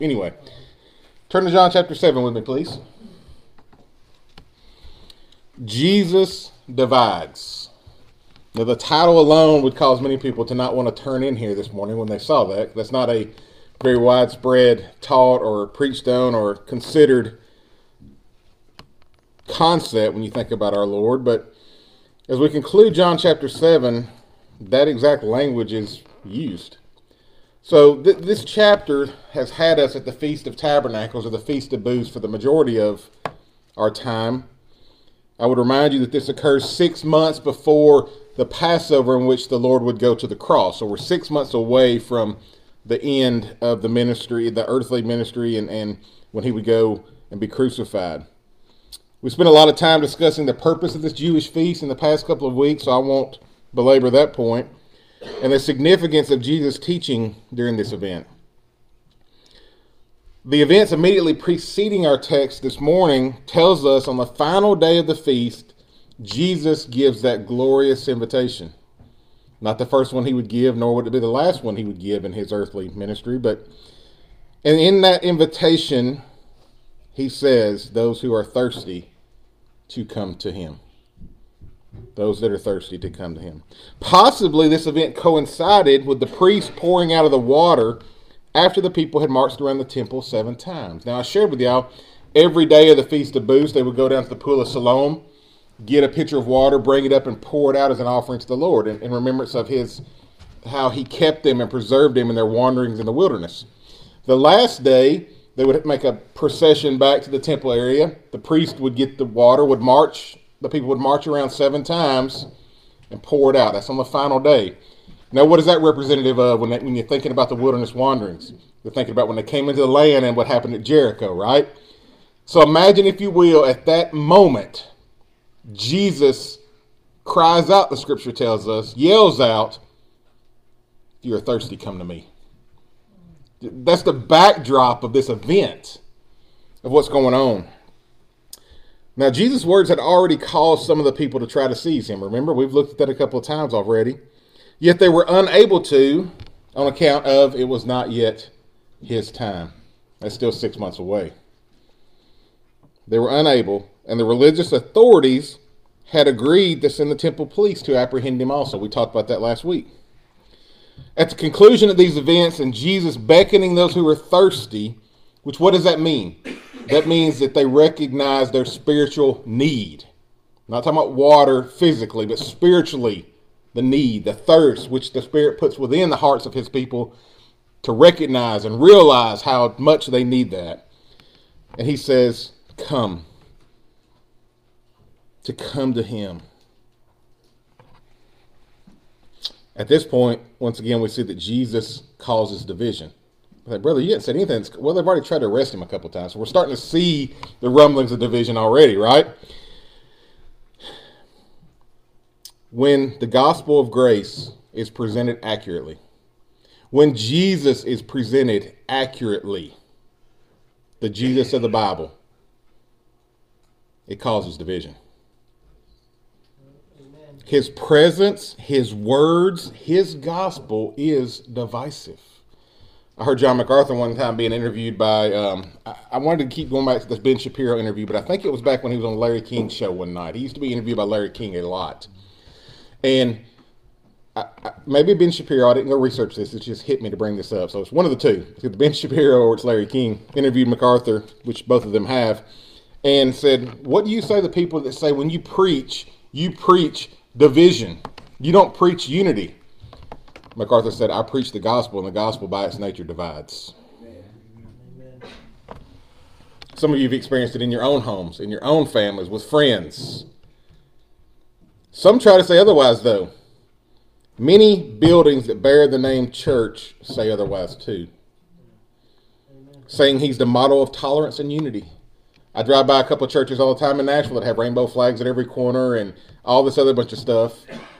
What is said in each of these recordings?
Anyway, turn to John chapter 7 with me, please. Jesus divides. Now, the title alone would cause many people to not want to turn in here this morning when they saw that. That's not a very widespread taught or preached on or considered concept when you think about our Lord. But as we conclude John chapter 7, that exact language is used. So this chapter has had us at the Feast of Tabernacles, or the Feast of Booths, for the majority of our time. I would remind you that this occurs 6 months before the Passover in which the Lord would go to the cross. So we're 6 months away from the end of the ministry, the earthly ministry, and when he would go and be crucified. We spent a lot of time discussing the purpose of this Jewish feast in the past couple of weeks, so I won't belabor that point, and the significance of Jesus' teaching during this event. The events immediately preceding our text this morning tells us on the final day of the feast, Jesus gives that glorious invitation. Not the first one he would give, nor would it be the last one he would give in his earthly ministry, and in that invitation, he says, those who are thirsty to come to him. Those that are thirsty to come to him. Possibly this event coincided with the priest pouring out of the water after the people had marched around the temple 7 times. Now, I shared with y'all, every day of the Feast of Booths, they would go down to the pool of Siloam, get a pitcher of water, bring it up, and pour it out as an offering to the Lord in remembrance of how he kept them and preserved them in their wanderings in the wilderness. The last day, they would make a procession back to the temple area. The priest would get the water, the people would march around 7 times and pour it out. That's on the final day. Now, what is that representative of when you're thinking about the wilderness wanderings? You're thinking about when they came into the land and what happened at Jericho, right? So imagine, if you will, at that moment, Jesus cries out, the scripture tells us, yells out, "If you are thirsty, come to me." That's the backdrop of this event, of what's going on. Now, Jesus' words had already caused some of the people to try to seize him. Remember, we've looked at that a couple of times already. Yet they were unable to, on account of it was not yet his time. That's still 6 months away. They were unable, and the religious authorities had agreed to send the temple police to apprehend him also. We talked about that last week. At the conclusion of these events, and Jesus beckoning those who were thirsty, which, what does that mean? That means that they recognize their spiritual need. I'm not talking about water physically, but spiritually, the need, the thirst, which the Spirit puts within the hearts of his people to recognize and realize how much they need that. And he says, come. To come to him. At this point, once again, we see that Jesus causes division. Like, brother, you didn't say anything. Well, they've already tried to arrest him a couple of times. So we're starting to see the rumblings of division already, right? When the gospel of grace is presented accurately, when Jesus is presented accurately, the Jesus of the Bible, it causes division. Amen. His presence, his words, his gospel is divisive. I heard John MacArthur one time being interviewed by, I wanted to keep going back to this Ben Shapiro interview, but I think it was back when he was on Larry King's show one night. He used to be interviewed by Larry King a lot. And maybe Ben Shapiro, I didn't go research this, it just hit me to bring this up. So it's one of the two. It's either Ben Shapiro or it's Larry King interviewed MacArthur, which both of them have, and said, what do you say to people that say when you preach division? You don't preach unity. MacArthur said, I preach the gospel, and the gospel by its nature divides. Amen. Some of you have experienced it in your own homes, in your own families, with friends. Some try to say otherwise, though. Many buildings that bear the name church say otherwise, too. Amen. Saying he's the model of tolerance and unity. I drive by a couple of churches all the time in Nashville that have rainbow flags at every corner and all this other bunch of stuff.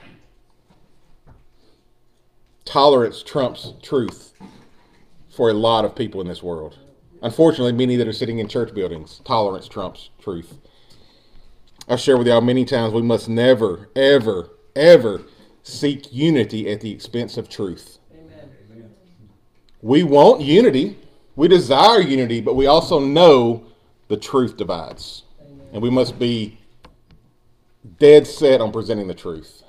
Tolerance trumps truth for a lot of people in this world. Unfortunately, many that are sitting in church buildings, tolerance trumps truth. I've shared with y'all many times we must never, ever, ever seek unity at the expense of truth. Amen. We want unity. We desire unity, but we also know the truth divides. And we must be dead set on presenting the truth.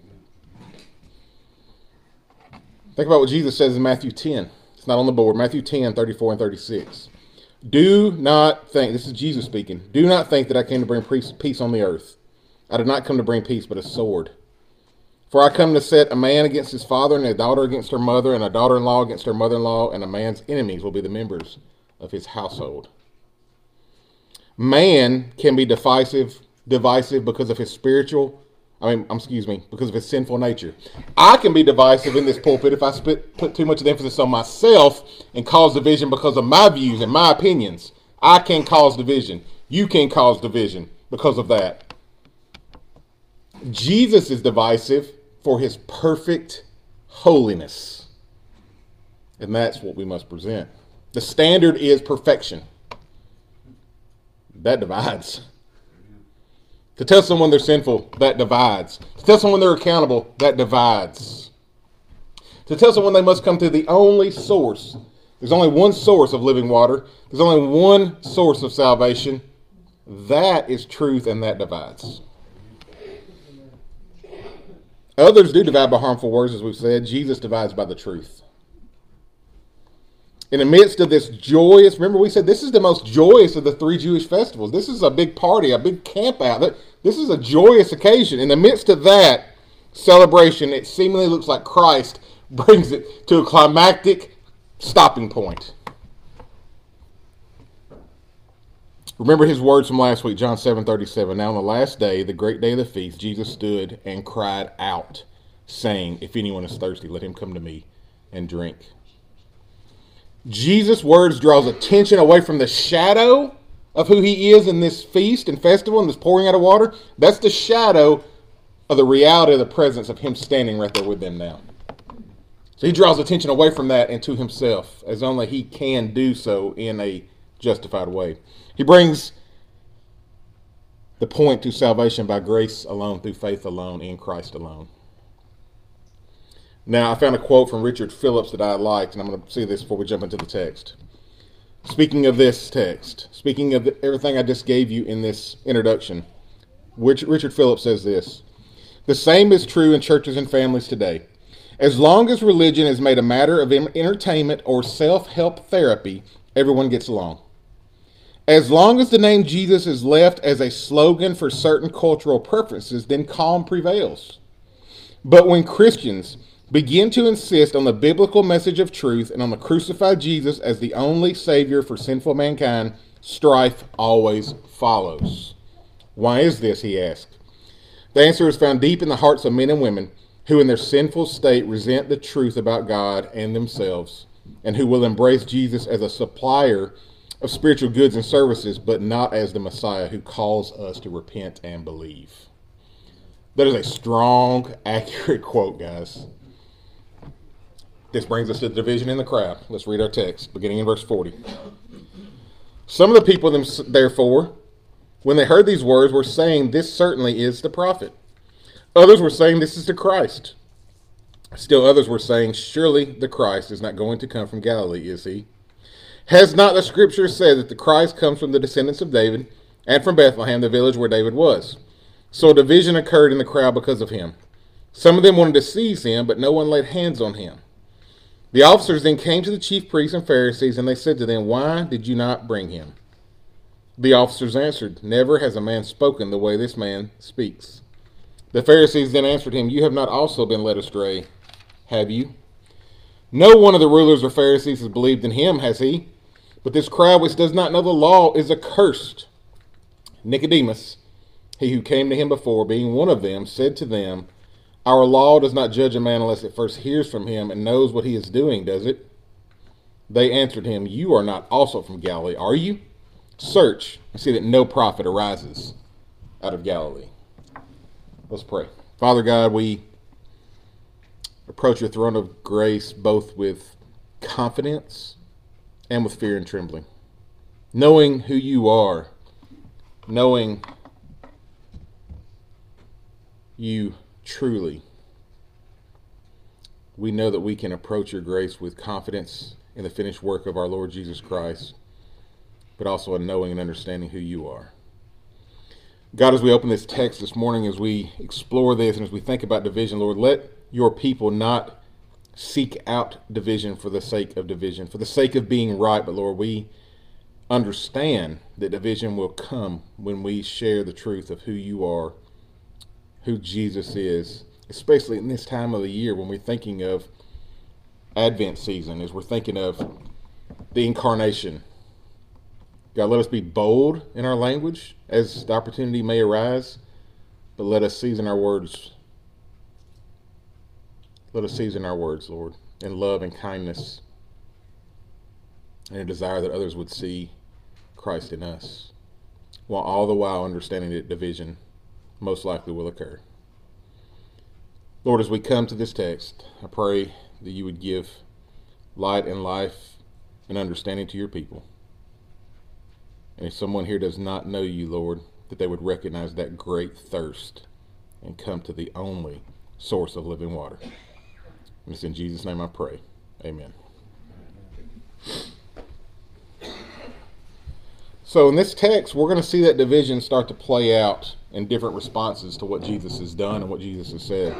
Think about what Jesus says in Matthew 10. It's not on the board. Matthew 10, 34 and 36. Do not think, this is Jesus speaking, do not think that I came to bring peace on the earth. I did not come to bring peace, but a sword. For I come to set a man against his father, and a daughter against her mother, and a daughter-in-law against her mother-in-law, and a man's enemies will be the members of his household. Man can be divisive because of his because of his sinful nature. I can be divisive in this pulpit if I put too much of the emphasis on myself and cause division because of my views and my opinions. I can cause division. You can cause division because of that. Jesus is divisive for his perfect holiness. And that's what we must present. The standard is perfection. That divides. To tell someone they're sinful, that divides. To tell someone they're accountable, that divides. To tell someone they must come to the only source. There's only one source of living water. There's only one source of salvation. That is truth, and that divides. Others do divide by harmful words, as we've said. Jesus divides by the truth. In the midst of this joyous, remember we said this is the most joyous of the 3 Jewish festivals. This is a big party, a big camp out. This is a joyous occasion. In the midst of that celebration, it seemingly looks like Christ brings it to a climactic stopping point. Remember his words from last week, John 7:37. Now on the last day, the great day of the feast, Jesus stood and cried out, saying, if anyone is thirsty, let him come to me and drink. Jesus' words draws attention away from the shadow of who he is in this feast and festival and this pouring out of water. That's the shadow of the reality of the presence of him standing right there with them now. So he draws attention away from that and to himself, as only he can do so in a justified way. He brings the point to salvation by grace alone, through faith alone, in Christ alone. Now, I found a quote from Richard Phillips that I liked, and I'm going to see this before we jump into the text. Speaking of this text, speaking of everything I just gave you in this introduction, Richard Phillips says this: the same is true in churches and families today. As long as religion is made a matter of entertainment or self-help therapy, everyone gets along. As long as the name Jesus is left as a slogan for certain cultural preferences, then calm prevails. But when Christians begin to insist on the biblical message of truth and on the crucified Jesus as the only Savior for sinful mankind, strife always follows. Why is this, he asked. The answer is found deep in the hearts of men and women who in their sinful state resent the truth about God and themselves, and who will embrace Jesus as a supplier of spiritual goods and services, but not as the Messiah who calls us to repent and believe. That is a strong, accurate quote, guys. This brings us to the division in the crowd. Let's read our text, beginning in verse 40. Some of the people, therefore, when they heard these words, were saying, this certainly is the prophet. Others were saying, this is the Christ. Still others were saying, surely the Christ is not going to come from Galilee, is he? Has not the scripture said that the Christ comes from the descendants of David and from Bethlehem, the village where David was? So a division occurred in the crowd because of him. Some of them wanted to seize him, but no one laid hands on him. The officers then came to the chief priests and Pharisees, and they said to them, why did you not bring him? The officers answered, never has a man spoken the way this man speaks. The Pharisees then answered him, you have not also been led astray, have you? No one of the rulers or Pharisees has believed in him, has he? But this crowd which does not know the law is accursed. Nicodemus, he who came to him before, being one of them, said to them, our law does not judge a man unless it first hears from him and knows what he is doing, does it? They answered him, you are not also from Galilee, are you? Search and see that no prophet arises out of Galilee. Let's pray. Father God, we approach your throne of grace both with confidence and with fear and trembling. Knowing who you are, knowing you truly, we know that we can approach your grace with confidence in the finished work of our Lord Jesus Christ, but also in knowing and understanding who you are. God, as we open this text this morning, as we explore this and as we think about division, Lord, let your people not seek out division for the sake of division, for the sake of being right, but Lord, we understand that division will come when we share the truth of who you are, who Jesus is, especially in this time of the year when we're thinking of Advent season, as we're thinking of the incarnation. God, let us be bold in our language as the opportunity may arise, but let us season our words. Let us season our words, Lord, in love and kindness and a desire that others would see Christ in us, while all the while understanding that division most likely will occur. Lord, as we come to this text, I pray that you would give light and life and understanding to your people. And if someone here does not know you, Lord, that they would recognize that great thirst and come to the only source of living water. And it's in Jesus' name I pray. Amen. So in this text, we're going to see that division start to play out in different responses to what Jesus has done and what Jesus has said.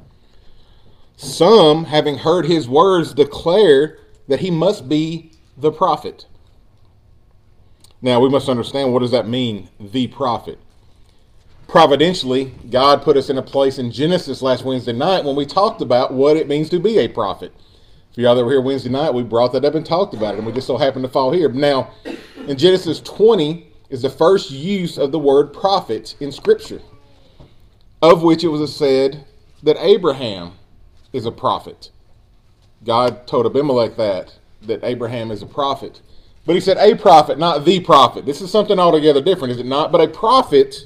Some, having heard his words, declare that he must be the prophet. Now, we must understand, what does that mean, the prophet? Providentially, God put us in a place in Genesis last Wednesday night when we talked about what it means to be a prophet. For y'all that were here Wednesday night, we brought that up and talked about it, and we just so happened to fall here. Now, in Genesis 20 is the first use of the word prophet in Scripture, of which it was said that Abraham is a prophet. God told Abimelech that Abraham is a prophet. But he said a prophet, not the prophet. This is something altogether different, is it not? But a prophet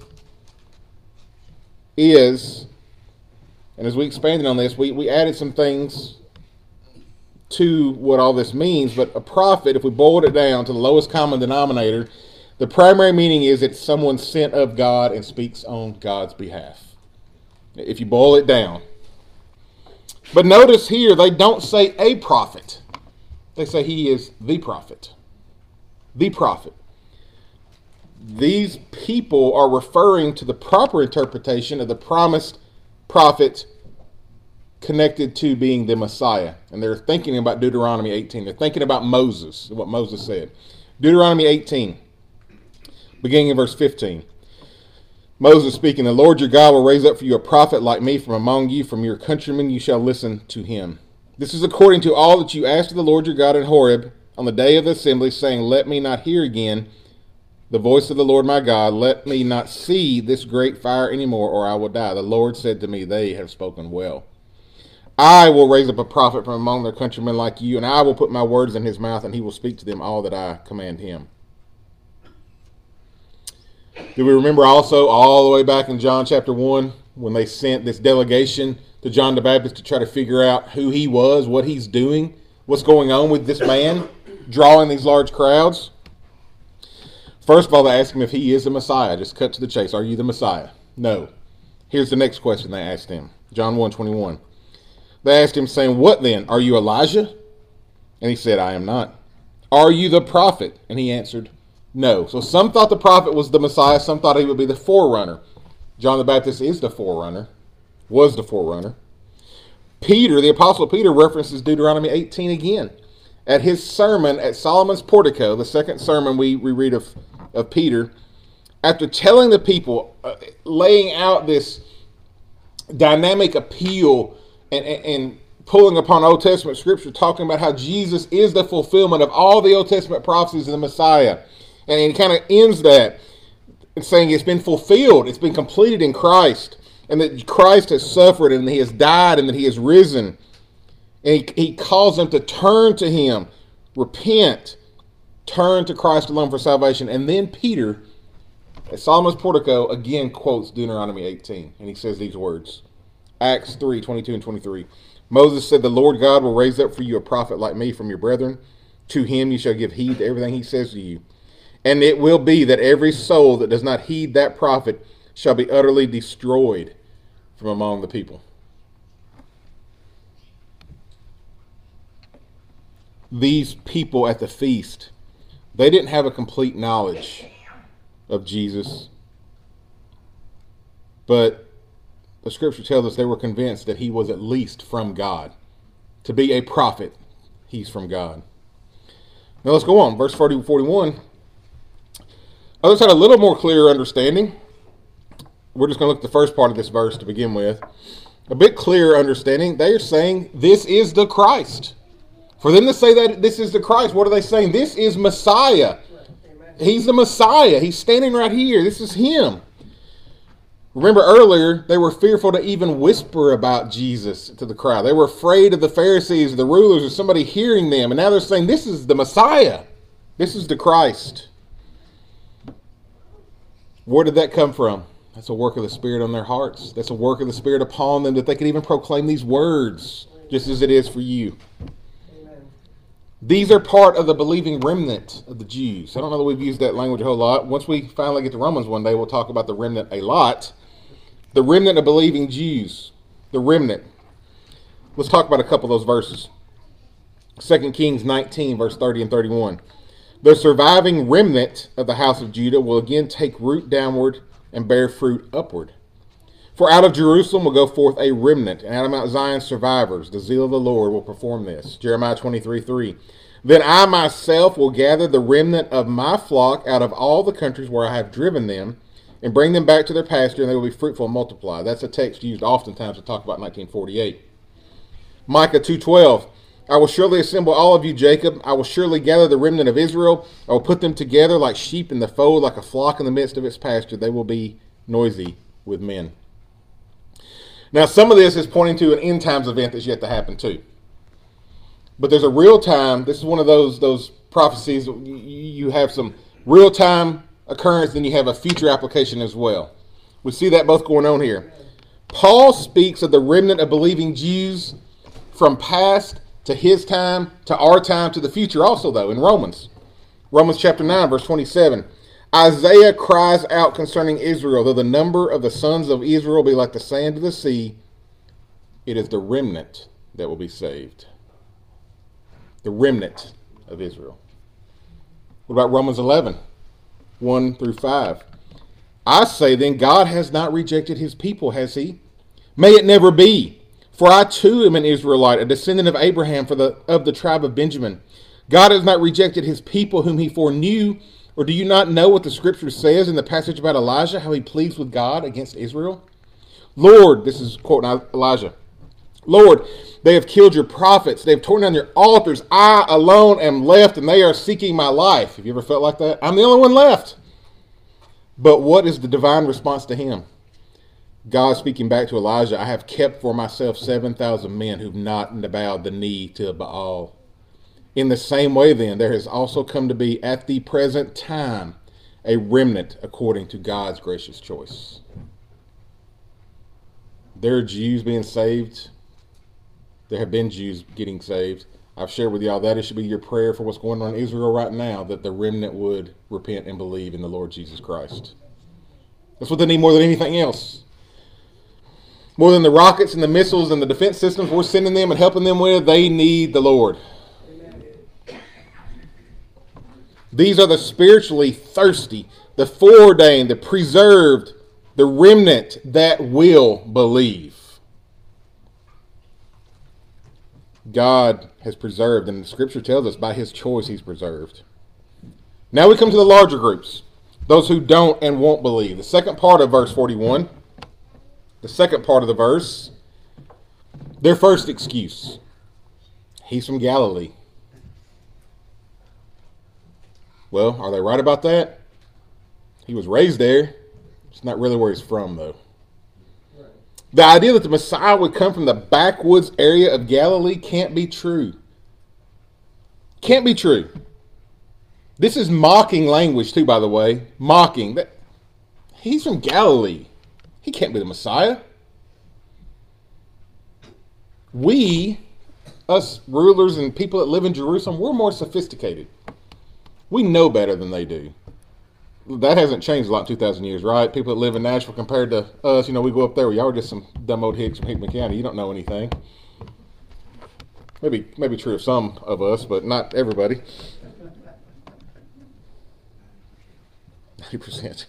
is, and as we expanded on this, we added some things to what all this means. But a prophet, if we boiled it down to the lowest common denominator, the primary meaning is it's someone sent of God and speaks on God's behalf. If you boil it down. But notice here, they don't say a prophet. They say he is the prophet. The prophet. These people are referring to the proper interpretation of the promised prophet connected to being the Messiah. And they're thinking about Deuteronomy 18. They're thinking about Moses, what Moses said. Deuteronomy 18, beginning in verse 15. Moses speaking, the Lord your God will raise up for you a prophet like me from among you, from your countrymen you shall listen to him. This is according to all that you asked of the Lord your God in Horeb on the day of the assembly, saying, let me not hear again the voice of the Lord my God, let me not see this great fire anymore, or I will die. The Lord said to me, they have spoken well. I will raise up a prophet from among their countrymen like you, and I will put my words in his mouth, and he will speak to them all that I command him. Do we remember also all the way back in John chapter 1 when they sent this delegation to John the Baptist to try to figure out who he was, what he's doing, what's going on with this man drawing these large crowds? First of all, they asked him if he is the Messiah. Just cut to the chase. Are you the Messiah? No. Here's the next question they asked him. John 1:21. They asked him, saying, what then? Are you Elijah? And he said, I am not. Are you the prophet? And he answered, no. So some thought the prophet was the Messiah. Some thought he would be the forerunner. John the Baptist is the forerunner. Was the forerunner. Peter, the Apostle Peter, references Deuteronomy 18 again. At his sermon at Solomon's portico, the second sermon we read of Peter, after telling the people, laying out this dynamic appeal and pulling upon Old Testament scripture, talking about how Jesus is the fulfillment of all the Old Testament prophecies of the Messiah. And he kind of ends that saying it's been fulfilled, it's been completed in Christ, and that Christ has suffered and he has died and that he has risen. And he calls them to turn to him, repent, turn to Christ alone for salvation. And then Peter, at Solomon's portico, again quotes Deuteronomy 18. And he says these words. Acts 3:22 and 23. Moses said, the Lord God will raise up for you a prophet like me from your brethren. To him you shall give heed to everything he says to you. And it will be that every soul that does not heed that prophet shall be utterly destroyed from among the people. these people at the feast, they didn't have a complete knowledge of Jesus, but the scripture tells us they were convinced that he was at least from God. To be a prophet, he's from God. Now let's go on. Verse 40 41. Others had a little more clear understanding. We're just going to look at the first part of this verse to begin with. A bit clearer understanding. They are saying this is the Christ. For them to say that this is the Christ, what are they saying? This is Messiah. He's the Messiah. He's standing right here. This is him. Remember earlier, they were fearful to even whisper about Jesus to the crowd. They were afraid of the Pharisees, the rulers, or somebody hearing them. And now they're saying, this is the Messiah. This is the Christ. Where did that come from? That's a work of the Spirit on their hearts. That's a work of the Spirit upon them that they could even proclaim these words, just as it is for you. Amen. These are part of the believing remnant of the Jews. I don't know that we've used that language a whole lot. Once we finally get to Romans one day, we'll talk about the remnant a lot. The remnant of believing Jews. The remnant. Let's talk about a couple of those verses. 2 Kings 19, verse 30 and 31. The surviving remnant of the house of Judah will again take root downward and bear fruit upward. For out of Jerusalem will go forth a remnant, and out of Mount Zion survivors. The zeal of the Lord will perform this. Jeremiah 23:3. Then I myself will gather the remnant of my flock out of all the countries where I have driven them, and bring them back to their pasture, and they will be fruitful and multiply. That's a text used oftentimes to talk about 1948. Micah 2:12. I will surely assemble all of you, Jacob. I will surely gather the remnant of Israel. I will put them together like sheep in the fold, like a flock in the midst of its pasture. They will be noisy with men. Now, some of this is pointing to an end times event that's yet to happen too. But there's a real time. This is one of those prophecies. You have some real time occurrence, then you have a future application as well. We see that both going on here. Paul speaks of the remnant of believing Jews from past to his time, to our time, to the future also, though, in Romans. Romans chapter 9, verse 27. Isaiah cries out concerning Israel, though the number of the sons of Israel be like the sand of the sea, it is the remnant that will be saved. The remnant of Israel. What about Romans 11, 1 through 5? I say then, God has not rejected his people, has he? May it never be. For I too am an Israelite, a descendant of Abraham of the tribe of Benjamin. God has not rejected his people whom he foreknew. Or do you not know what the scripture says in the passage about Elijah, how he pleads with God against Israel? Lord, this is quoting Elijah. Lord, they have killed your prophets. They have torn down your altars. I alone am left, and they are seeking my life. Have you ever felt like that? I'm the only one left. But what is the divine response to him? God speaking back to Elijah, I have kept for myself 7,000 men who've not bowed the knee to Baal. In the same way, then, there has also come to be at the present time a remnant according to God's gracious choice. There are Jews being saved. There have been Jews getting saved. I've shared with y'all that it should be your prayer for what's going on in Israel right now, that the remnant would repent and believe in the Lord Jesus Christ. That's what they need more than anything else. More than the rockets and the missiles and the defense systems we're sending them and helping them with, they need the Lord. Amen. These are the spiritually thirsty, the foreordained, the preserved, the remnant that will believe. God has preserved, and the scripture tells us by his choice he's preserved. Now we come to the larger groups, those who don't and won't believe. The second part of verse 41. The second part of the verse, their first excuse. He's from Galilee. Well, are they right about that? He was raised there. It's not really where he's from, though. The idea that the Messiah would come from the backwoods area of Galilee can't be true. Can't be true. This is mocking language, too, by the way. Mocking. He's from Galilee. He can't be the Messiah. We, us rulers and people that live in Jerusalem, we're more sophisticated. We know better than they do. That hasn't changed a lot in 2,000 years, right? People that live in Nashville compared to us, we go up there. Y'all are just some dumb old hicks from Hickman County. You don't know anything. Maybe true of some of us, but not everybody. 90%.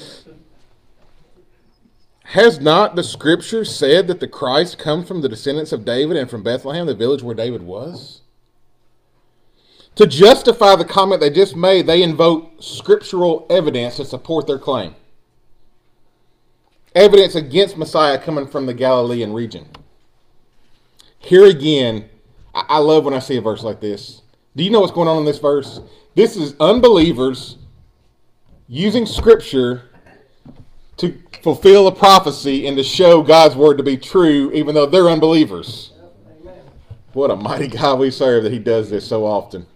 Has not the scripture said that the Christ comes from the descendants of David and from Bethlehem, the village where David was? To justify the comment they just made, they invoke scriptural evidence to support their claim. Evidence against Messiah coming from the Galilean region. Here again, I love when I see a verse like this. Do you know what's going on in this verse? This is unbelievers using scripture to fulfill a prophecy and to show God's word to be true, even though they're unbelievers. Amen. What a mighty God we serve that he does this so often.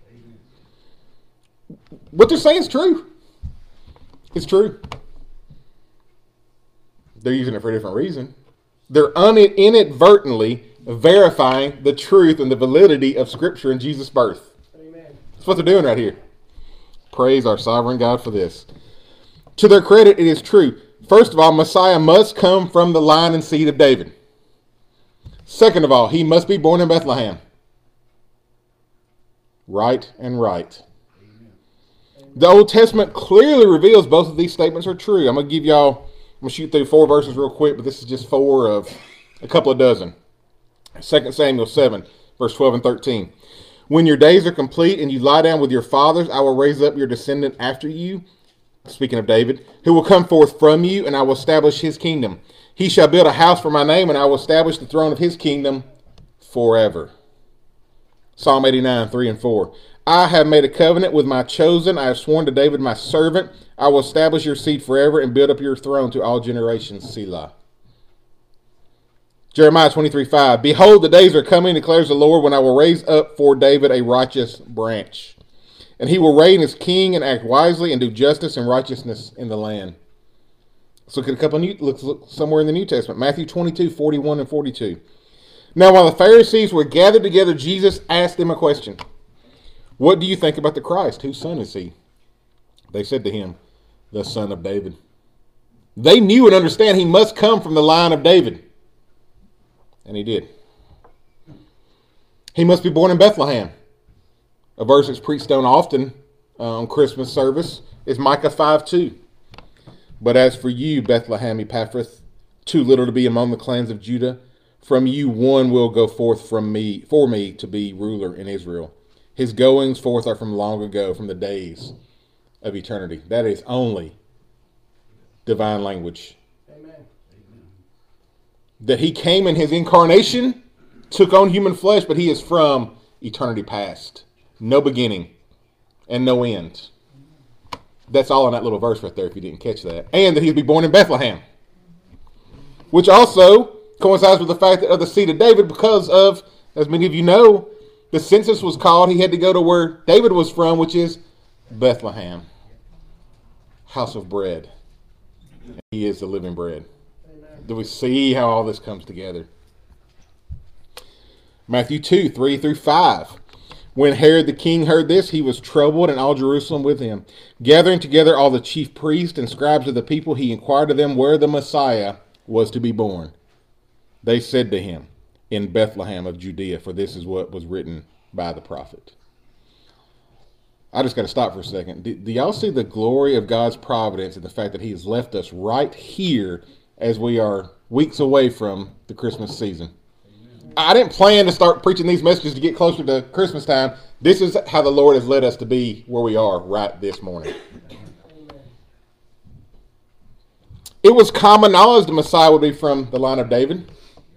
What they're saying is true. It's true. They're using it for a different reason. They're inadvertently verifying the truth and the validity of Scripture and Jesus' birth. Amen. That's what they're doing right here. Praise our sovereign God for this. To their credit, it is true. First of all, Messiah must come from the line and seed of David. Second of all, he must be born in Bethlehem. Right and right. Amen. The Old Testament clearly reveals both of these statements are true. I'm going to shoot through 4 verses real quick, but this is just 4 of a couple of dozen. 2 Samuel 7, verse 12 and 13. When your days are complete and you lie down with your fathers, I will raise up your descendant after you, speaking of David, who will come forth from you, and I will establish his kingdom. He shall build a house for my name, and I will establish the throne of his kingdom forever. Psalm 89, 3 and 4. I have made a covenant with my chosen. I have sworn to David my servant. I will establish your seed forever and build up your throne to all generations. Selah. Jeremiah 23, 5. Behold, the days are coming, declares the Lord, when I will raise up for David a righteous branch. And he will reign as king and act wisely and do justice and righteousness in the land. Let's look at look somewhere in the New Testament. Matthew 22, 41 and 42. Now, while the Pharisees were gathered together, Jesus asked them a question. What do you think about the Christ? Whose son is he? They said to him, the son of David. They knew and understand he must come from the line of David. And he did. He must be born in Bethlehem. A verse that's preached on often on Christmas service is Micah 5:2. But as for you, Bethlehem Ephrathah, too little to be among the clans of Judah, from you one will go forth for me to be ruler in Israel. His goings forth are from long ago, from the days of eternity. That is only divine language. Amen. That he came in his incarnation, took on human flesh, but he is from eternity past. No beginning and no end. That's all in that little verse right there, if you didn't catch that. And that he'd be born in Bethlehem. Which also coincides with the fact that of the seed of David, because of, as many of you know, the census was called. He had to go to where David was from, which is Bethlehem. House of bread. And he is the living bread. Amen. Do we see how all this comes together? Matthew 2, 3 through 5. When Herod the king heard this, he was troubled, and all Jerusalem with him. Gathering together all the chief priests and scribes of the people, he inquired of them where the Messiah was to be born. They said to him, in Bethlehem of Judea, for this is what was written by the prophet. I just got to stop for a second. Do y'all see the glory of God's providence and the fact that he has left us right here as we are weeks away from the Christmas season? I didn't plan to start preaching these messages to get closer to Christmas time. This is how the Lord has led us to be where we are right this morning. It was common knowledge the Messiah would be from the line of David.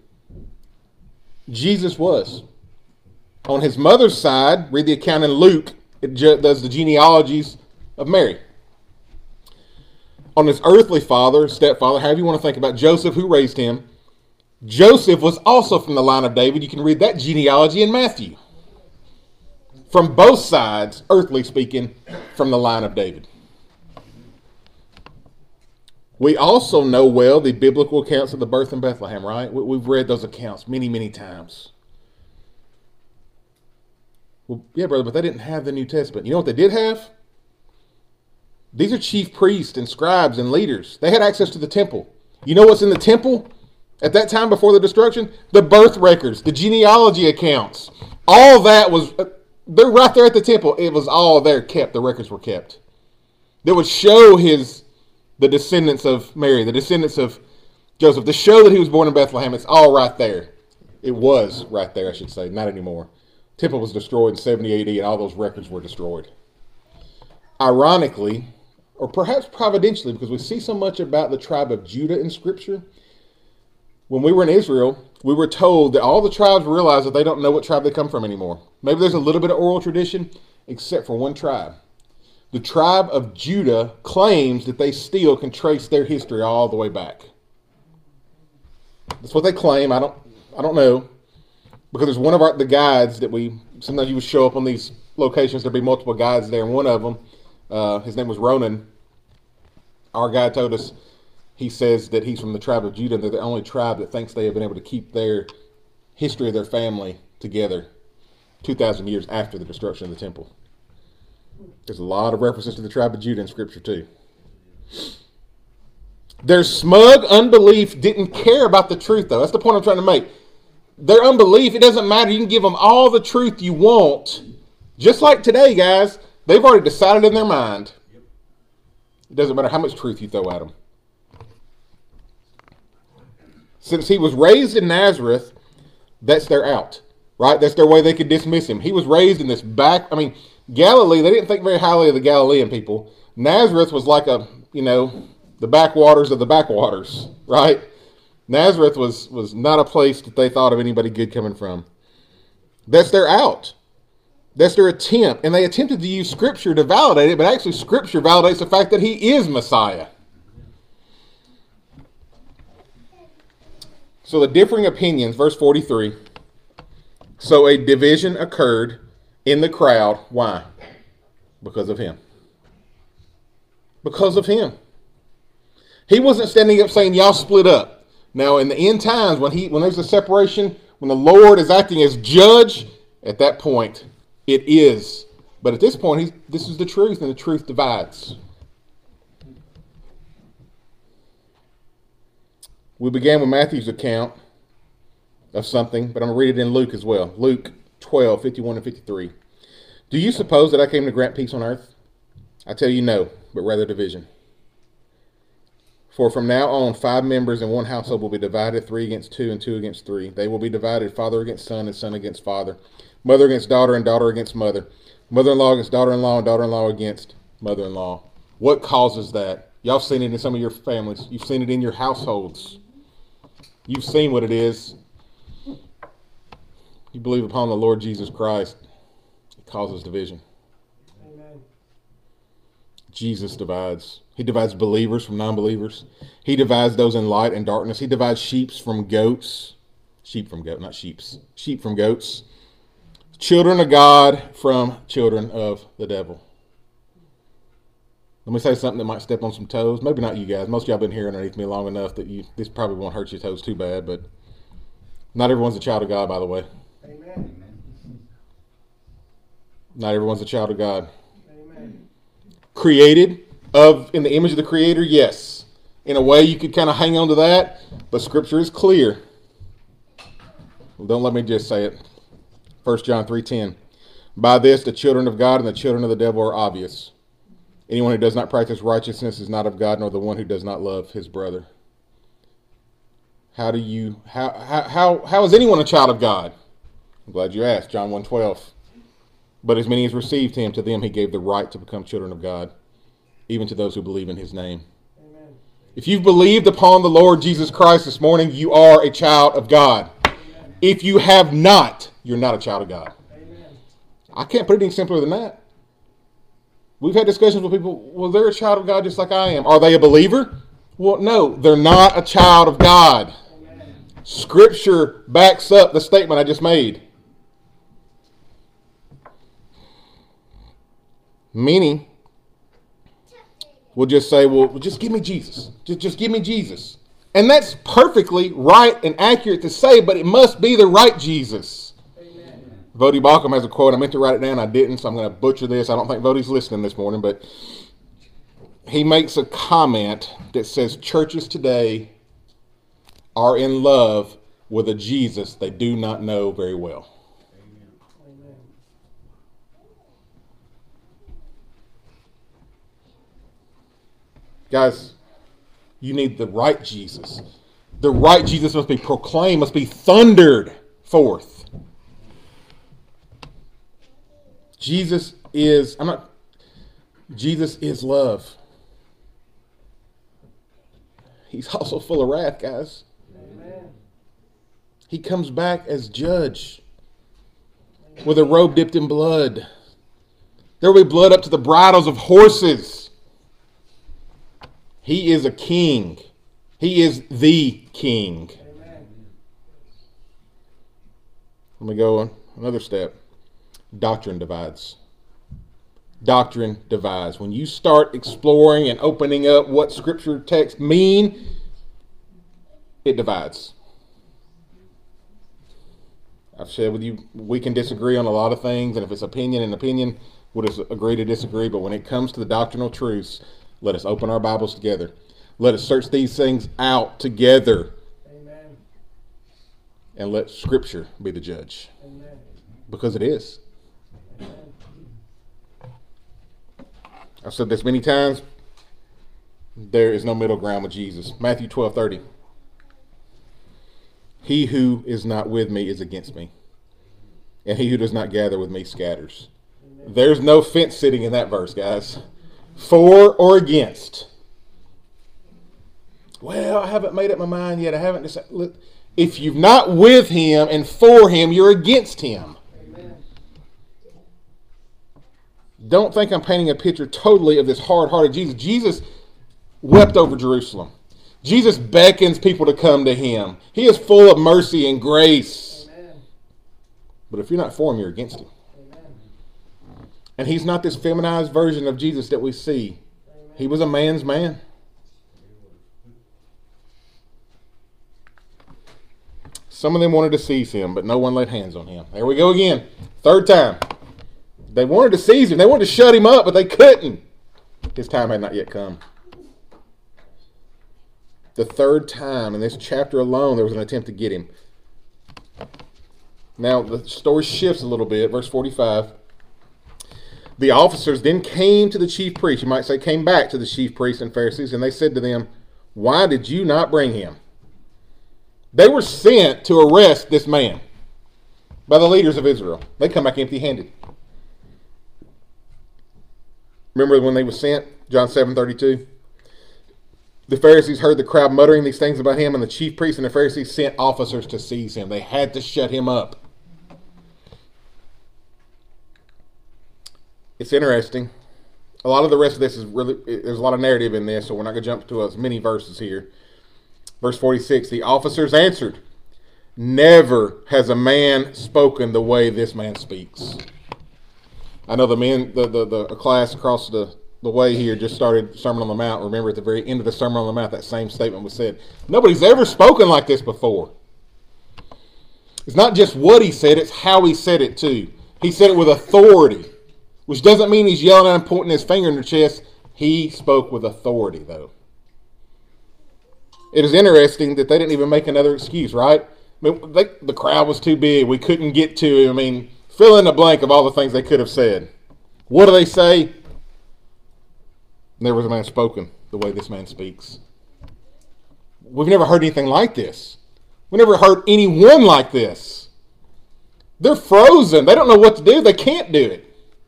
Jesus was. On his mother's side, read the account in Luke, it does the genealogies of Mary. On his earthly father, stepfather, however you want to think about Joseph, who raised him, Joseph was also from the line of David. You can read that genealogy in Matthew. From both sides, earthly speaking, from the line of David. We also know well the biblical accounts of the birth in Bethlehem, right? We've read those accounts many, many times. Well, yeah, brother, but they didn't have the New Testament. You know what they did have? These are chief priests and scribes and leaders. They had access to the temple. You know what's in the temple? At that time before the destruction, the birth records, the genealogy accounts, all that was, they're right there at the temple. It was all there kept. The records were kept. That would show the descendants of Mary, the descendants of Joseph, to show that he was born in Bethlehem. It's all right there. It was right there, I should say, not anymore. Temple was destroyed in 70 AD, and all those records were destroyed. Ironically, or perhaps providentially, because we see so much about the tribe of Judah in Scripture, when we were in Israel, we were told that all the tribes realize that they don't know what tribe they come from anymore. Maybe there's a little bit of oral tradition, except for one tribe. The tribe of Judah claims that they still can trace their history all the way back. That's what they claim. I don't know. Because there's one of the guides that sometimes you would show up on these locations, there'd be multiple guides there, and one of them, his name was Ronan. Our guide told us, he says that he's from the tribe of Judah, and they're the only tribe that thinks they have been able to keep their history of their family together 2,000 years after the destruction of the temple. There's a lot of references to the tribe of Judah in Scripture too. Their smug unbelief didn't care about the truth, though. That's the point I'm trying to make. Their unbelief, it doesn't matter. You can give them all the truth you want. Just like today, guys, they've already decided in their mind. It doesn't matter how much truth you throw at them. Since he was raised in Nazareth, that's their out, right? That's their way they could dismiss him. He was raised in this Galilee, they didn't think very highly of the Galilean people. Nazareth was like the backwaters of the backwaters, right? Nazareth was not a place that they thought of anybody good coming from. That's their out. That's their attempt. And they attempted to use Scripture to validate it, but actually Scripture validates the fact that he is Messiah. So the differing opinions, verse 43. So a division occurred in the crowd. Why? Because of him. Because of him. He wasn't standing up saying, y'all split up. Now, in the end times, when there's a separation, when the Lord is acting as judge, at that point, it is. But at this point, this is the truth, and the truth divides. We began with Matthew's account of something, but I'm going to read it in Luke as well. Luke 12, 51 and 53. Do you suppose that I came to grant peace on earth? I tell you no, but rather division. For from now on, 5 members in one household will be divided, 3 against 2 and 2 against 3. They will be divided, father against son and son against father, mother against daughter and daughter against mother, mother-in-law against daughter-in-law and daughter-in-law against mother-in-law. What causes that? Y'all seen it in some of your families. You've seen it in your households. You've seen what it is. You believe upon the Lord Jesus Christ, it causes division. Amen. Jesus divides. He divides believers from non-believers. He divides those in light and darkness. He divides sheep from goats. Sheep from goats, not sheeps. Sheep from goats. Children of God from children of the devil. Let me say something that might step on some toes. Maybe not you guys. Most of y'all been here underneath me long enough that this probably won't hurt your toes too bad, but not everyone's a child of God, by the way. Amen. Not everyone's a child of God. Amen. Created in the image of the Creator, yes. In a way, you could kind of hang on to that, but Scripture is clear. Well, don't let me just say it. 1 John 3:10. By this, the children of God and the children of the devil are obvious. Anyone who does not practice righteousness is not of God, nor the one who does not love his brother. How is anyone a child of God? I'm glad you asked. John 1:12. But as many as received him, to them he gave the right to become children of God, even to those who believe in his name. Amen. If you've believed upon the Lord Jesus Christ this morning, you are a child of God. Amen. If you have not, you're not a child of God. Amen. I can't put it any simpler than that. We've had discussions with people, well, they're a child of God just like I am. Are they a believer? Well, no, they're not a child of God. Amen. Scripture backs up the statement I just made. Many will just say, well, just give me Jesus. Just give me Jesus. And that's perfectly right and accurate to say, but it must be the right Jesus. Amen. Voddie Baucham has a quote. I meant to write it down. I didn't, so I'm going to butcher this. I don't think Voddie's listening this morning, but he makes a comment that says churches today are in love with a Jesus they do not know very well. Amen. Guys, you need the right Jesus. The right Jesus must be proclaimed, must be thundered forth. Jesus is love. He's also full of wrath, guys. Amen. He comes back as judge with a robe dipped in blood. There will be blood up to the bridles of horses. He is a king. He is the king. Amen. Let me go on another step. Doctrine divides. Doctrine divides. When you start exploring and opening up what scripture texts mean, it divides. I've shared with you, we can disagree on a lot of things, and if it's opinion, we'll just agree to disagree. But when it comes to the doctrinal truths, let us open our Bibles together. Let us search these things out together. Amen. And let Scripture be the judge. Amen. Because it is. Amen. I've said this many times. There is no middle ground with Jesus. Matthew 12:30. He who is not with me is against me, and he who does not gather with me scatters. Amen. There's no fence sitting in that verse, guys. For or against. Well, I haven't made up my mind yet. I haven't decided. If you're not with him and for him, you're against him. Amen. Don't think I'm painting a picture totally of this hard-hearted Jesus. Jesus wept over Jerusalem. Jesus beckons people to come to him. He is full of mercy and grace. Amen. But if you're not for him, you're against him. Amen. And he's not this feminized version of Jesus that we see. Amen. He was a man's man. Some of them wanted to seize him, but no one laid hands on him. There we go again. Third time. They wanted to seize him. They wanted to shut him up, but they couldn't. His time had not yet come. The third time in this chapter alone, there was an attempt to get him. Now, the story shifts a little bit. Verse 45. The officers then came to the chief priests. You might say came back to the chief priests and Pharisees, and they said to them, why did you not bring him? They were sent to arrest this man by the leaders of Israel. They come back empty-handed. Remember when they were sent? John 7:32. The Pharisees heard the crowd muttering these things about him, and the chief priests and the Pharisees sent officers to seize him. They had to shut him up. It's interesting. A lot of the rest of this is really, there's a lot of narrative in this, so we're not going to jump to as many verses here. Verse 46, the officers answered, never has a man spoken the way this man speaks. I know the class across the way here just started Sermon on the Mount. Remember, at the very end of the Sermon on the Mount, that same statement was said. Nobody's ever spoken like this before. It's not just what he said, it's how he said it too. He said it with authority, which doesn't mean he's yelling at him, pointing his finger in their chest. He spoke with authority, though. It is interesting that they didn't even make another excuse, right? I mean, the crowd was too big. We couldn't get to him. I mean, fill in the blank of all the things they could have said. What do they say? There was a man spoken the way this man speaks. We've never heard anything like this. We never heard anyone like this. They're frozen. They don't know what to do. They can't do it.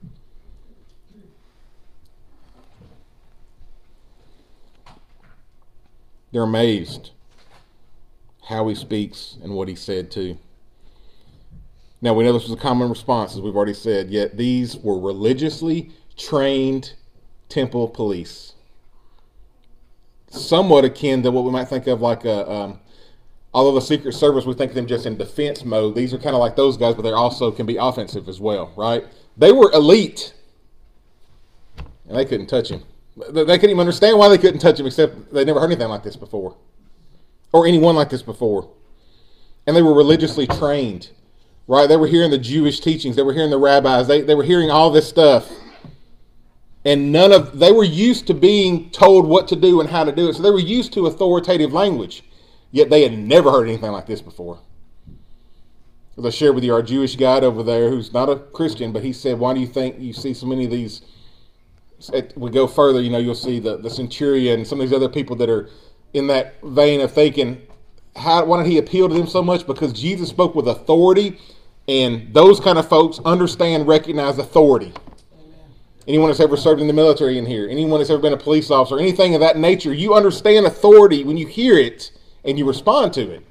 They're amazed how he speaks and what he said too. Now we know this was a common response, as we've already said, yet these were religiously trained temple police. Somewhat akin to what we might think of like although the Secret Service, we think of them just in defense mode. These are kind of like those guys, but they also can be offensive as well, right? They were elite, and they couldn't touch him. They couldn't even understand why they couldn't touch him, except they never heard anything like this before, or anyone like this before. And they were religiously trained, right? They were hearing the Jewish teachings. They were hearing the rabbis. They were hearing all this stuff. And they were used to being told what to do and how to do it. So they were used to authoritative language. Yet they had never heard anything like this before. As I shared with you, our Jewish guide over there, who's not a Christian, but he said, why do you think you see so many of these? We go further, you'll see the centurion and some of these other people that are in that vein of thinking, why did he appeal to them so much? Because Jesus spoke with authority, and those kind of folks understand, recognize authority. Amen. Anyone that's ever served in the military in here, anyone that's ever been a police officer, anything of that nature, you understand authority when you hear it and you respond to it.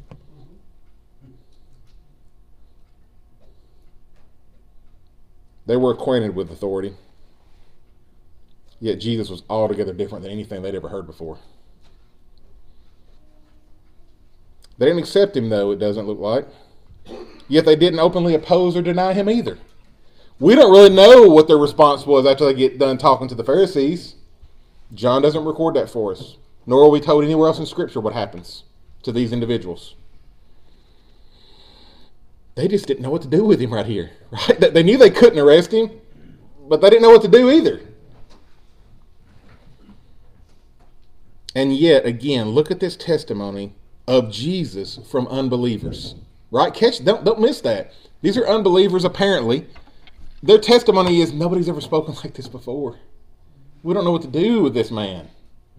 They were acquainted with authority. Yet Jesus was altogether different than anything they'd ever heard before. They didn't accept him, though, it doesn't look like. Yet they didn't openly oppose or deny him either. We don't really know what their response was after they get done talking to the Pharisees. John doesn't record that for us. Nor are we told anywhere else in Scripture what happens to these individuals. They just didn't know what to do with him right here. Right? They knew they couldn't arrest him, but they didn't know what to do either. And yet, again, look at this testimony of Jesus from unbelievers. Right? Don't miss that. These are unbelievers, apparently. Their testimony is, nobody's ever spoken like this before. We don't know what to do with this man.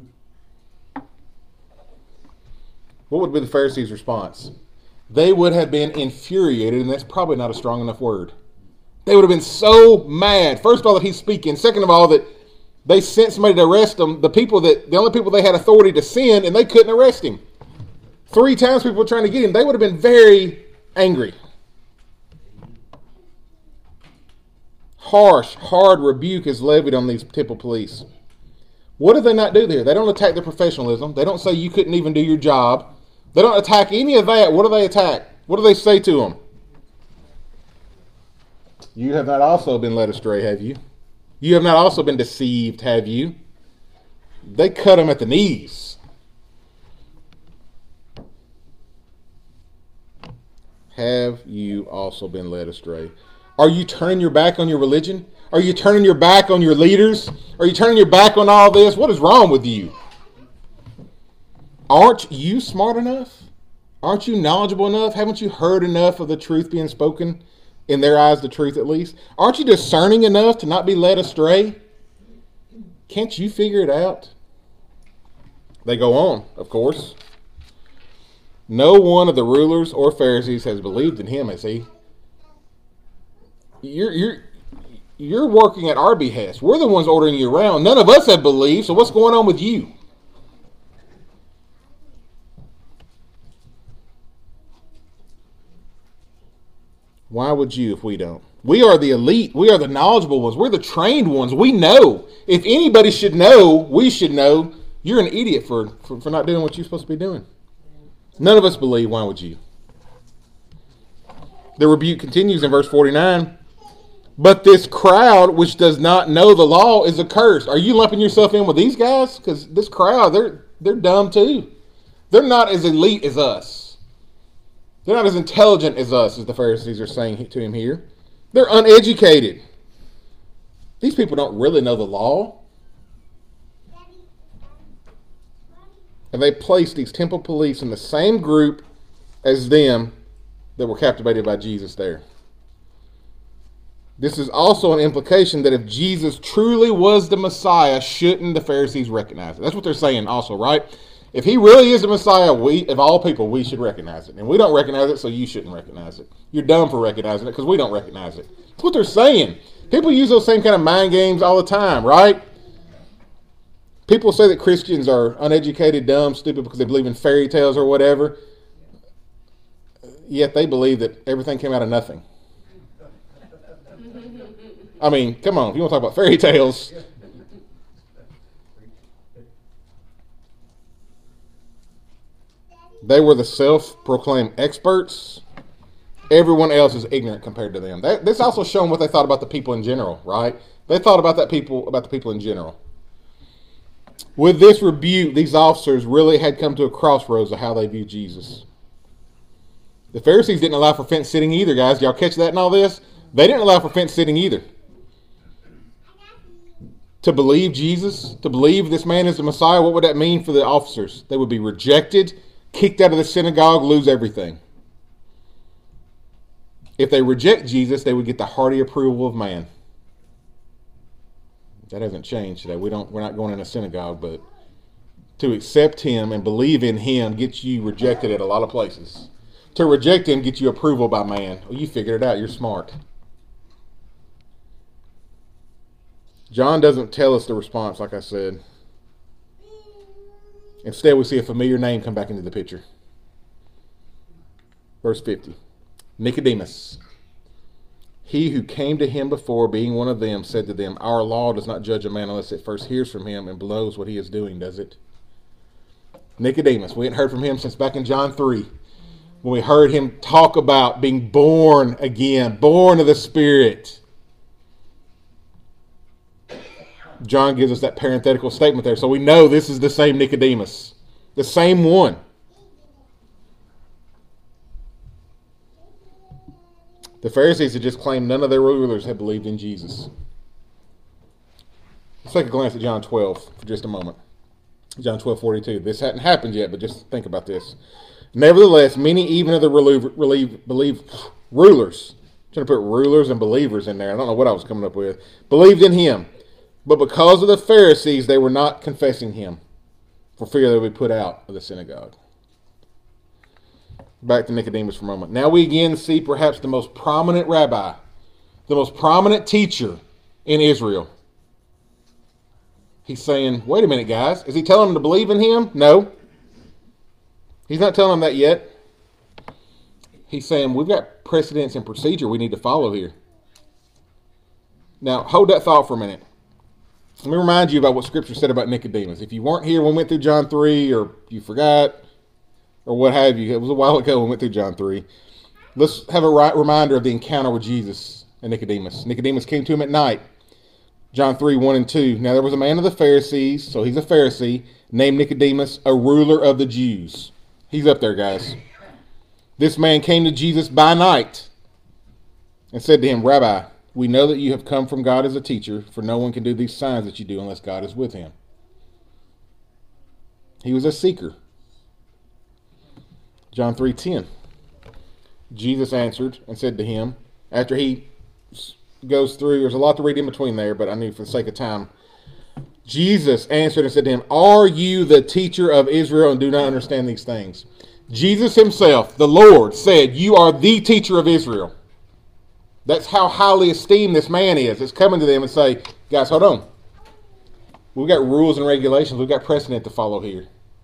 What would be the Pharisees' response? They would have been infuriated, and that's probably not a strong enough word. They would have been so mad. First of all, that he's speaking. Second of all, that they sent somebody to arrest him. The only people they had authority to send, and they couldn't arrest him. 3 times people were trying to get him. They would have been very angry. Hard rebuke is levied on these temple police. What do they not do there? They don't attack their professionalism. They don't say you couldn't even do your job. They don't attack any of that. What do they attack? What do they say to them? You have not also been led astray, have you? You have not also been deceived, have you? They cut them at the knees. Have you also been led astray? Are you turning your back on your religion? Are you turning your back on your leaders? Are you turning your back on all this? What is wrong with you? Aren't you smart enough? Aren't you knowledgeable enough? Haven't you heard enough of the truth being spoken? In their eyes, the truth at least. Aren't you discerning enough to not be led astray? Can't you figure it out? They go on, of course. No one of the rulers or Pharisees has believed in him, has he? You're working at our behest. We're the ones ordering you around. None of us have believed, so what's going on with you? Why would you if we don't? We are the elite. We are the knowledgeable ones. We're the trained ones. We know. If anybody should know, we should know. You're an idiot for not doing what you're supposed to be doing. None of us believe. Why would you? The rebuke continues in verse 49. But this crowd, which does not know the law, is accursed. Are you lumping yourself in with these guys? Because this crowd, they're dumb too. They're not as elite as us. They're not as intelligent as us, as the Pharisees are saying to him here. They're uneducated. These people don't really know the law. And they placed these temple police in the same group as them that were captivated by Jesus there. This is also an implication that if Jesus truly was the Messiah, shouldn't the Pharisees recognize it? That's what they're saying also, right? If he really is the Messiah, of all people, we should recognize it. And we don't recognize it, so you shouldn't recognize it. You're dumb for recognizing it because we don't recognize it. That's what they're saying. People use those same kind of mind games all the time, right? People say that Christians are uneducated, dumb, stupid because they believe in fairy tales or whatever. Yet they believe that everything came out of nothing. I mean, come on. If you want to talk about fairy tales. They were the self-proclaimed experts. Everyone else is ignorant compared to them. This also shown what they thought about the people in general, right? They thought about the people in general. With this rebuke, these officers really had come to a crossroads of how they view Jesus. The Pharisees didn't allow for fence sitting either, guys. Y'all catch that in all this? They didn't allow for fence sitting either. To believe Jesus, to believe this man is the Messiah, what would that mean for the officers? They would be rejected. kicked out of the synagogue, lose everything. If they reject Jesus, they would get the hearty approval of man. That hasn't changed today. We're not going in a synagogue, but to accept him and believe in him gets you rejected at a lot of places. To reject him gets you approval by man. Well, you figured it out. You're smart. John doesn't tell us the response, like I said. Instead, we see a familiar name come back into the picture. Verse 50. Nicodemus. He who came to him before, being one of them, said to them, Our law does not judge a man unless it first hears from him and blows what he is doing, does it? Nicodemus. We hadn't heard from him since back in John 3. When we heard him talk about being born again, born of the Spirit. John gives us that parenthetical statement there. So we know this is the same Nicodemus. The same one. The Pharisees had just claimed none of their rulers had believed in Jesus. Let's take a glance at John 12 for just a moment. John 12:42. This hadn't happened yet, but just think about this. Nevertheless, many even of the rulers, I'm trying to put rulers and believers in there. I don't know what I was coming up with. Believed in him. But because of the Pharisees, they were not confessing him for fear they would be put out of the synagogue. Back to Nicodemus for a moment. Now we again see perhaps the most prominent rabbi, the most prominent teacher in Israel. He's saying, wait a minute, guys. Is he telling them to believe in him? No. He's not telling them that yet. He's saying, we've got precedents and procedure we need to follow here. Now, hold that thought for a minute. Let me remind you about what Scripture said about Nicodemus. If you weren't here when we went through John 3, or you forgot, or what have you, it was a while ago when we went through John 3. Let's have a reminder of the encounter with Jesus and Nicodemus. Nicodemus came to him at night. John 3, 1 and 2. Now there was a man of the Pharisees, so he's a Pharisee, named Nicodemus, a ruler of the Jews. He's up there, guys. This man came to Jesus by night and said to him, Rabbi, we know that you have come from God as a teacher, for no one can do these signs that you do unless God is with him. He was a seeker. John 3:10. Jesus answered and said to him, after he goes through, there's a lot to read in between there, but I knew for the sake of time. Jesus answered and said to him, Are you the teacher of Israel and do not understand these things? Jesus himself, the Lord, said, You are the teacher of Israel. That's how highly esteemed this man is. It's coming to them and say, guys, hold on. We've got rules and regulations. We've got precedent to follow here.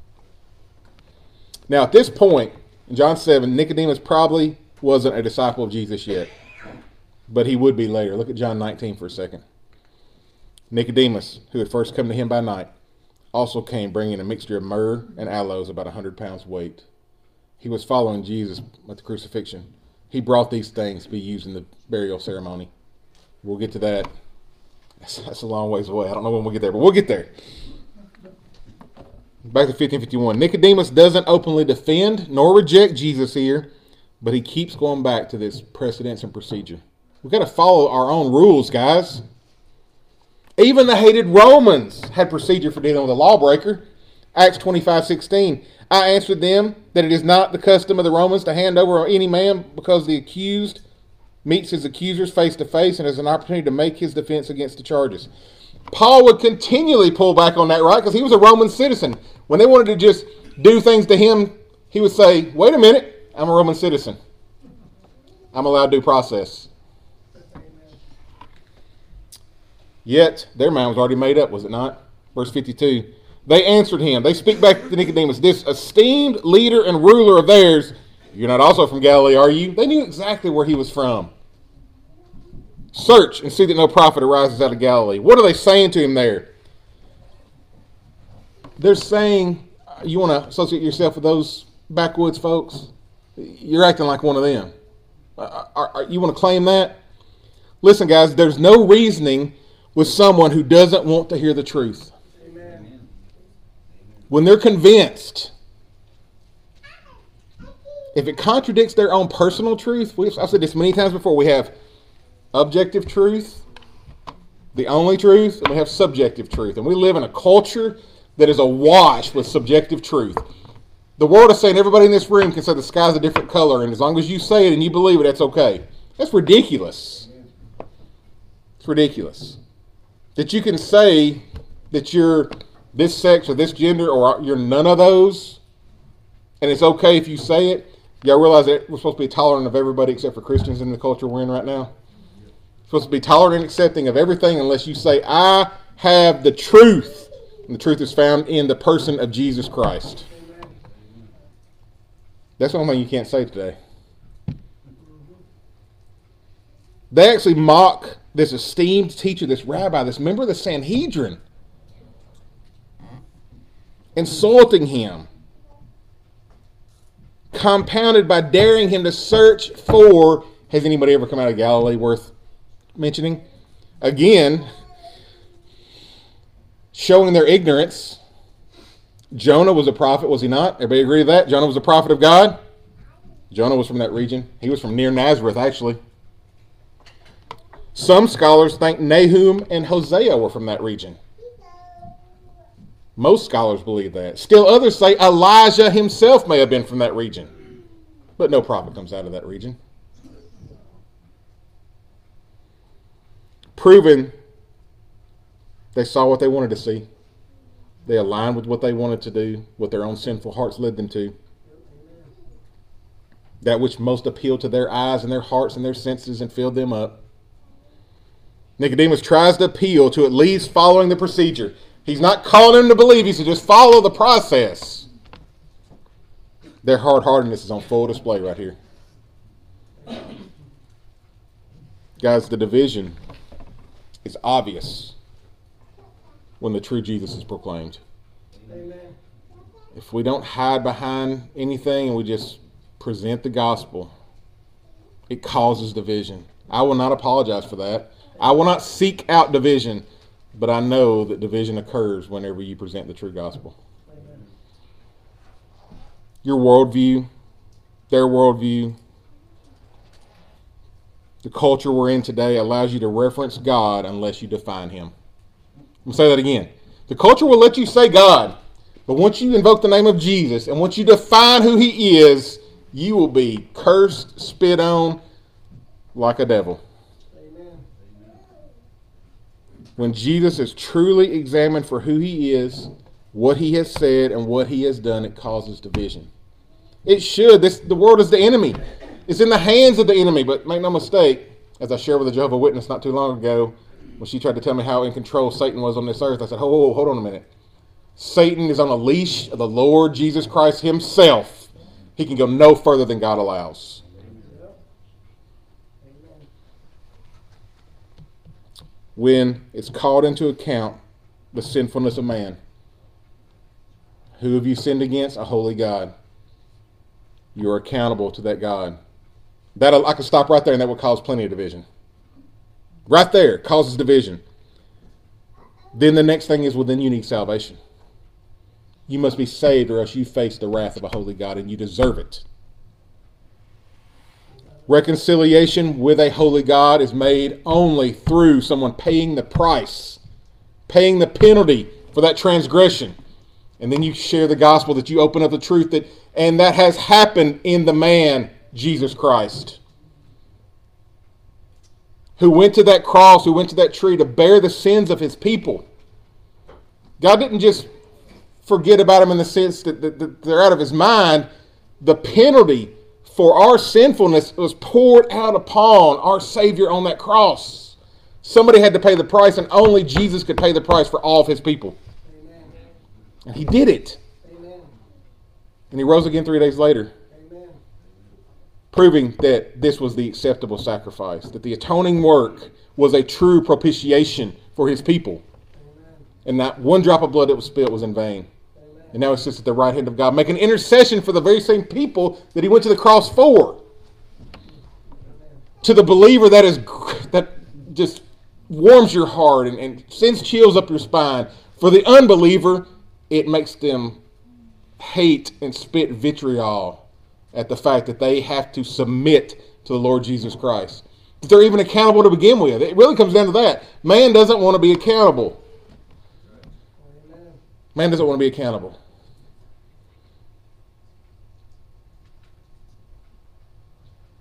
Now, at this point, in John 7, Nicodemus probably wasn't a disciple of Jesus yet, but he would be later. Look at John 19 for a second. Nicodemus, who had first come to him by night, also came bringing a mixture of myrrh and aloes, about 100 pounds weight. He was following Jesus at the crucifixion. He brought these things to be used in the burial ceremony. We'll get to that. That's a long ways away. I don't know when we'll get there, but we'll get there. Back to 1551. Nicodemus doesn't openly defend nor reject Jesus here, but he keeps going back to this precedence and procedure. We've got to follow our own rules, guys. Even the hated Romans had procedure for dealing with a lawbreaker. Acts 25:16. I answered them that it is not the custom of the Romans to hand over any man because the accused meets his accusers face to face and has an opportunity to make his defense against the charges. Paul would continually pull back on that, right? Because he was a Roman citizen. When they wanted to just do things to him, he would say, wait a minute, I'm a Roman citizen. I'm allowed due process. Yet, their mind was already made up, was it not? Verse 52. They answered him. They speak back to Nicodemus. This esteemed leader and ruler of theirs, you're not also from Galilee, are you? They knew exactly where he was from. Search and see that no prophet arises out of Galilee. What are they saying to him there? They're saying, you want to associate yourself with those backwoods folks? You're acting like one of them. You want to claim that? Listen, guys, there's no reasoning with someone who doesn't want to hear the truth. Amen. When they're convinced, if it contradicts their own personal truth, I've said this many times before, we have objective truth, the only truth, and we have subjective truth. And we live in a culture that is awash with subjective truth. The world is saying everybody in this room can say the sky's a different color, and as long as you say it and you believe it, that's okay. That's ridiculous. It's ridiculous. That you can say that you're this sex or this gender or you're none of those, and it's okay if you say it. Y'all realize that we're supposed to be tolerant of everybody except for Christians in the culture we're in right now? We're supposed to be tolerant and accepting of everything unless you say, I have the truth. And the truth is found in the person of Jesus Christ. That's the only thing you can't say today. They actually mock this esteemed teacher, this rabbi, this member of the Sanhedrin, insulting him, compounded by daring him to search for, has anybody ever come out of Galilee worth mentioning? Again, showing their ignorance. Jonah was a prophet, was he not? Everybody agree with that? Jonah was a prophet of God? Jonah was from that region. He was from near Nazareth, actually. Some scholars think Nahum and Hosea were from that region. Most scholars believe that. Still others say Elijah himself may have been from that region. But no prophet comes out of that region. Proving they saw what they wanted to see. They aligned with what they wanted to do, what their own sinful hearts led them to. That which most appealed to their eyes and their hearts and their senses and filled them up. Nicodemus tries to appeal to at least following the procedure. He's not calling them to believe. He said, just follow the process. Their hard-heartedness is on full display right here. Guys, the division is obvious when the true Jesus is proclaimed. Amen. If we don't hide behind anything and we just present the gospel, it causes division. I will not apologize for that. I will not seek out division, but I know that division occurs whenever you present the true gospel. Amen. Your worldview, their worldview, the culture we're in today allows you to reference God unless you define him. I'm going to say that again. The culture will let you say God, but once you invoke the name of Jesus and once you define who he is, you will be cursed, spit on, like a devil. Amen. When Jesus is truly examined for who he is, what he has said, and what he has done, it causes division. It should. The world is the enemy. It's in the hands of the enemy, but make no mistake, as I shared with a Jehovah's Witness not too long ago, when she tried to tell me how in control Satan was on this earth, I said, hold on a minute. Satan is on a leash of the Lord Jesus Christ himself. He can go no further than God allows. When it's called into account the sinfulness of man, who have you sinned against? A holy God. You're accountable to that God. I could stop right there and that would cause plenty of division. Right there, causes division. Then the next thing is, well, then you need salvation. You must be saved or else you face the wrath of a holy God and you deserve it. Reconciliation with a holy God is made only through someone paying the price, paying the penalty for that transgression. And then you share the gospel, that you open up the truth, and that has happened in the man, Jesus Christ, who went to that cross, who went to that tree to bear the sins of his people. God didn't just forget about him in the sense that they're out of his mind. The penalty for our sinfulness was poured out upon our Savior on that cross. Somebody had to pay the price, and only Jesus could pay the price for all of his people. Amen. And he did it. Amen. And he rose again 3 days later, Amen. proving that this was the acceptable sacrifice, that the atoning work was a true propitiation for his people. Amen. And not one drop of blood that was spilled was in vain. Amen. And now it sits at the right hand of God, making intercession for the very same people that he went to the cross for. To the believer, that just warms your heart and sends chills up your spine. For the unbeliever, it makes them hate and spit vitriol at the fact that they have to submit to the Lord Jesus Christ. That they're even accountable to begin with. It really comes down to that. Man doesn't want to be accountable. Amen. Man doesn't want to be accountable.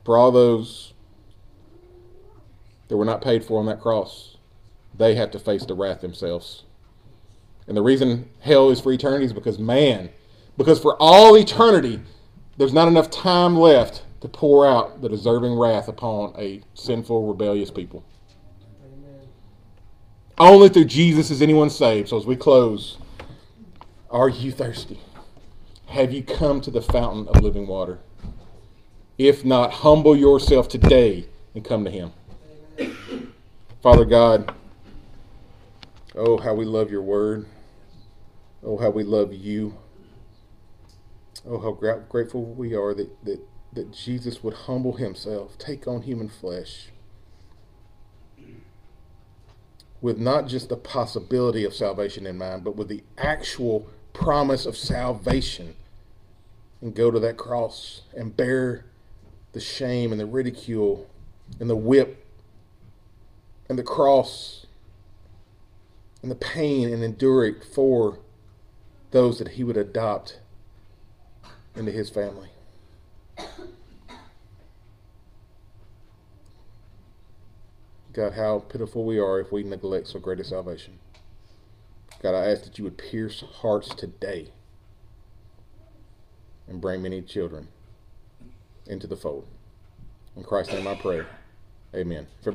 for all those that were not paid for on that cross, they have to face the wrath themselves. And the reason hell is for eternity is because for all eternity, there's not enough time left to pour out the deserving wrath upon a sinful, rebellious people. Amen. Only through Jesus is anyone saved. So as we close, are you thirsty? Have you come to the fountain of living water? If not, humble yourself today and come to him. Amen. Father God, oh, how we love your word. Oh, how we love you. Oh, how grateful we are that Jesus would humble himself, take on human flesh, with not just the possibility of salvation in mind, but with the actual promise of salvation, and go to that cross and bear the shame and the ridicule and the whip and the cross and the pain, and endure it for those that he would adopt into his family. God, how pitiful we are if we neglect so great a salvation. God, I ask that you would pierce hearts today and bring many children into the fold. In Christ's name I pray. Amen.